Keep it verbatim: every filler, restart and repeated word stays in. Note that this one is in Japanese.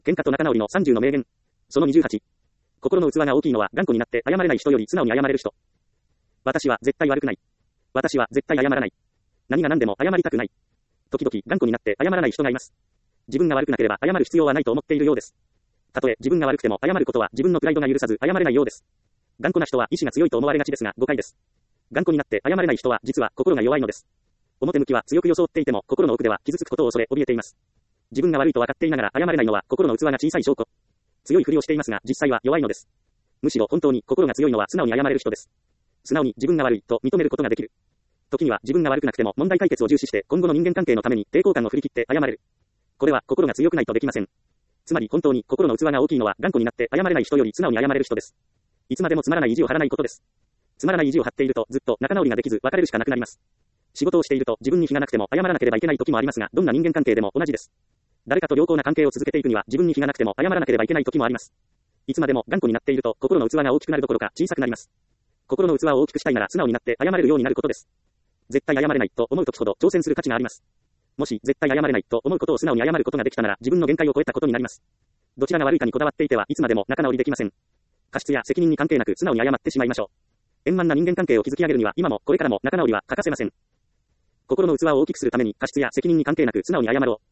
喧嘩と仲直りのさんじゅうの名言。そのにじゅうはち。心の器が大きいのは頑固になって謝れない人より素直に謝れる人。私は絶対悪くない。私は絶対謝らない。何が何でも謝りたくない。時々頑固になって謝らない人がいます。自分が悪くなければ謝る必要はないと思っているようです。たとえ自分が悪くても謝ることは自分のプライドが許さず謝れないようです。頑固な人は意志が強いと思われがちですが誤解です。頑固になって謝れない人は実は心が弱いのです。表向きは強く装っていても心の奥では傷つくことを恐れ怯えています。自分が悪いと分かっていながら謝れないのは心の器が小さい証拠。強いふりをしていますが実際は弱いのです。むしろ本当に心が強いのは素直に謝れる人です。素直に自分が悪いと認めることができる。時には自分が悪くなくても問題解決を重視して今後の人間関係のために抵抗感を振り切って謝れる。これは心が強くないとできません。つまり本当に心の器が大きいのは頑固になって謝れない人より素直に謝れる人です。いつまでもつまらない意地を張らないことです。つまらない意地を張っているとずっと仲直りができず別れるしかなくなります。仕事をしていると自分に非がなくても謝らなければいけない時もありますが、どんな人間関係でも同じです。誰かと良好な関係を続けていくには自分に非がなくても謝らなければいけない時もあります。いつまでも頑固になっていると心の器が大きくなるどころか小さくなります。心の器を大きくしたいなら素直になって謝れるようになることです。絶対謝れないと思う時ほど挑戦する価値があります。もし絶対謝れないと思うことを素直に謝ることができたなら自分の限界を超えたことになります。どちらが悪いかにこだわっていてはいつまでも仲直りできません。過失や責任に関係なく素直に謝ってしまいましょう。円満な人間関係を築き上げるには今もこれからも仲直りは欠かせません。心の器を大きくするために過失や責任に関係なく素直に謝ろう。